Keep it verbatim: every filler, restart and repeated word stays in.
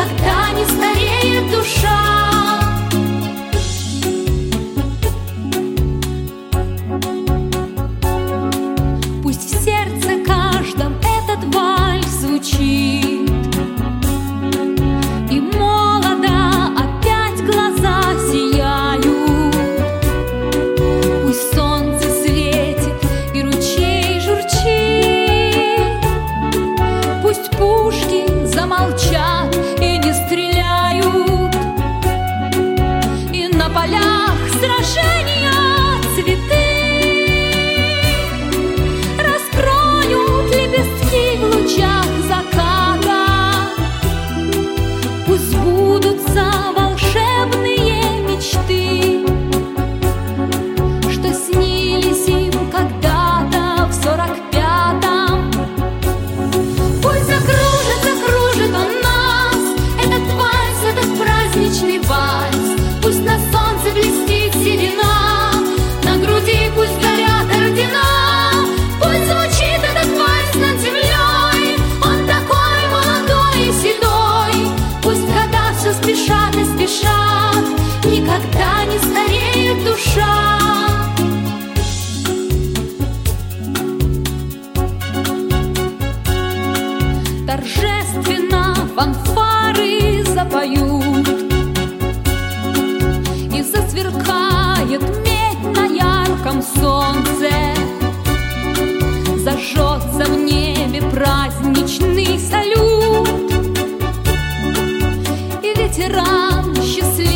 никогда не стареет душа. Пусть в сердце каждом этот вальс звучит, и молодо опять глаза сияют. Пусть солнце светит и ручей журчит, пусть пушки замолчат и не стреляют, и на полях сражения цветы раскроют лепестки в лучах заката. Пусть сбудутся волшебные мечты, что снились им когда-то в сорок пятом. Пусть закружит, закружит он нас, этот вальс, этот праздничный вальс. Пусть на солнце блестит седина, на груди пусть горят ордена. Пусть звучит этот вальс над землей, он такой молодой и седой. Пусть года все спешат и спешат, никогда не стареет душа. Торжественно фанфары запоют, и засверкает медь на ярком солнце. Зажжется в небе праздничный салют, и ветеран счастливый